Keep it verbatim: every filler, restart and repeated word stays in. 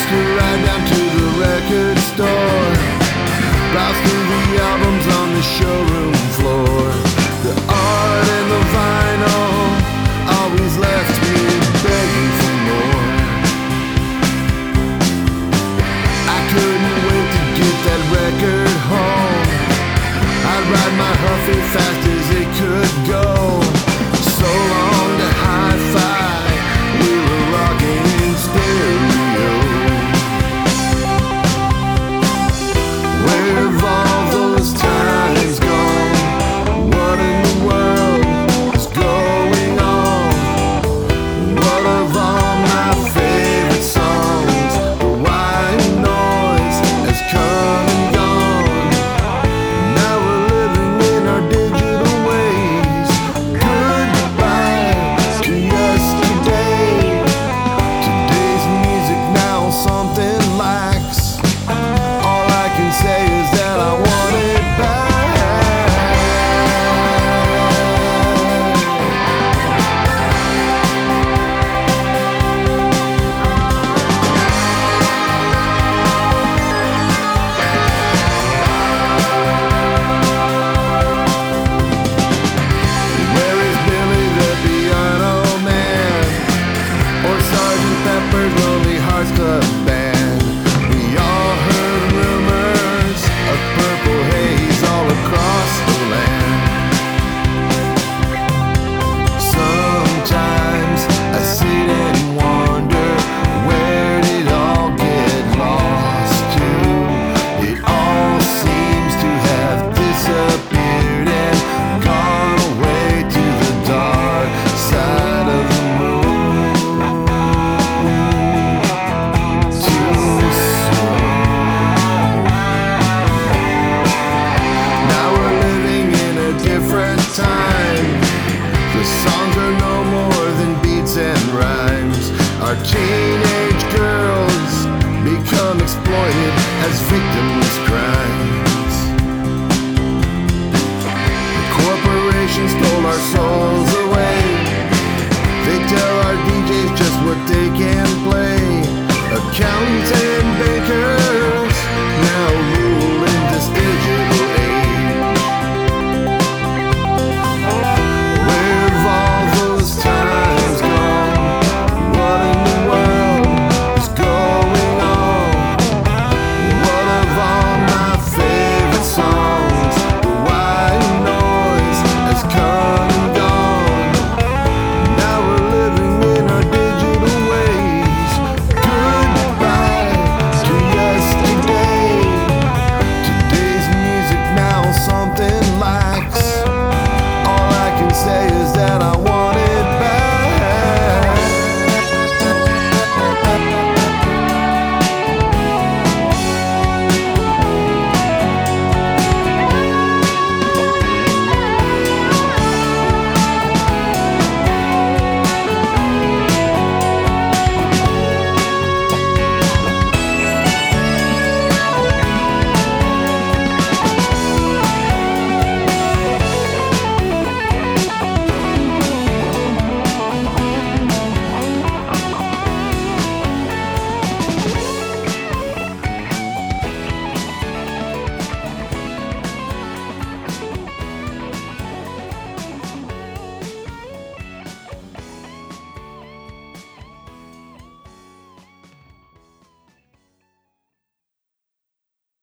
used to ride down to the record store, browse through the albums on the showroom floor. The art and the vinyl always left me begging for more. I couldn't wait to get that record home. I'd ride my Huffy fast as it could go. So long to hi-fi, we were rocking in stereo. Where have all those times gone? What in the world is going on? What of all my favorite songs? The white noise has come and gone. Now we're living in our digital ways. Goodbye to yesterday. Today's music now something lacks. All I can say is that I want it back. Where is Billy the Piano Man? Or Sergeant Pepper's Lonely Hearts Club Band? We all heard rumors of purple haze all across the land. Sometimes I sit and wonder, where did all get lost to? It all seems to have disappeared and gone away to the dark side of the moon. Too soon. Now we're living in a different time. The songs are no more than beats and rhymes. Our teenage girls become exploited as victims